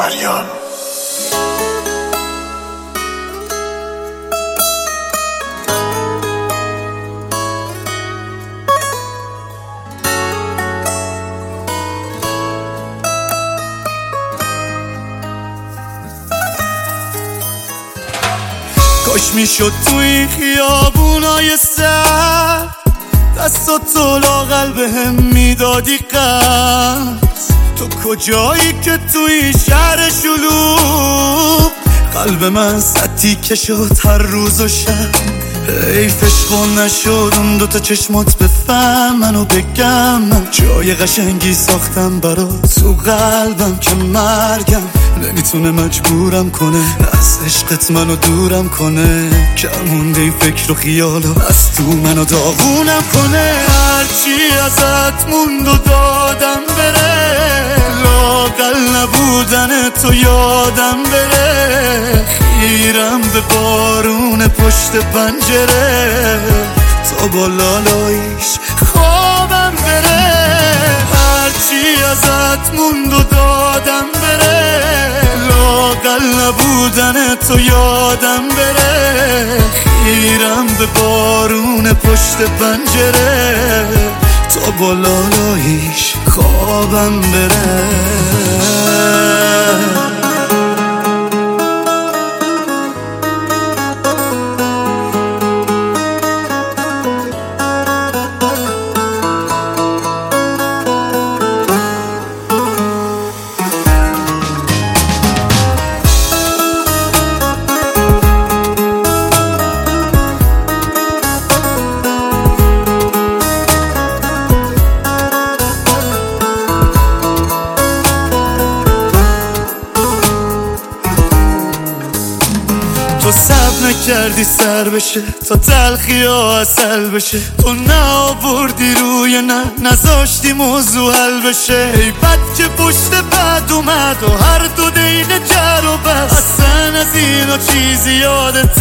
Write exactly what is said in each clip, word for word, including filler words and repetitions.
فریان. کاش میشد تو این خیابونای سر دستاتو لاغل بهم میدادی قرض. تو کجایی که تو این شهر شلوغ قلب من سطی که شد هر روز و شب. حیفش خون نشد اون دوتا چشمات بفهم منو بگم. من جای قشنگی ساختم برات تو قلبم که مرگم نمیتونه مجبورم کنه از عشقت منو دورم کنه. کمونده این فکر و خیالو از تو منو داغونم کنه. هرچی ازت موند و دادم بره لااقل نبودن تو یادم بره. خیرم به بارون پشت پنجره تا با لالاییش خوابم بره. هرچی ازت موند و دادم بره لااقل نبودن تو یادم بره. خیرم به بارون پشت پنجره تا با لالاییش خوابم بره. تو صبر نکردی سر بشه تا تلخی ها اصل بشه. تو نآوردی روی نه نذاشتی موضوع حل بشه. ای بد که پشت بد اومد و هر دو دین جر و بس. اصلا از اینا چیزی یادت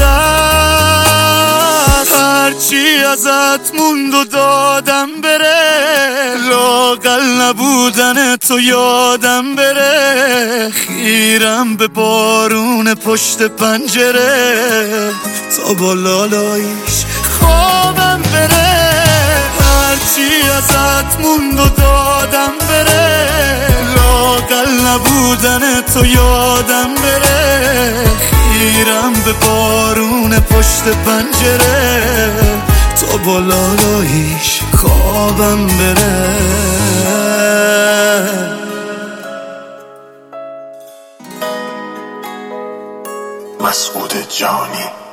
هست. هرچی ازت موند و دادم بره لااقل نبودن تو یادم بره. خیرم به بارون پشت پنجره تا با لالاییش خوابم بره. هرچی ازت موند و دادم بره لااقل نبودن تو یادم بره. خیرم به بارون پشت پنجره تا با لالاییش خوابم بره. مسعود جانی.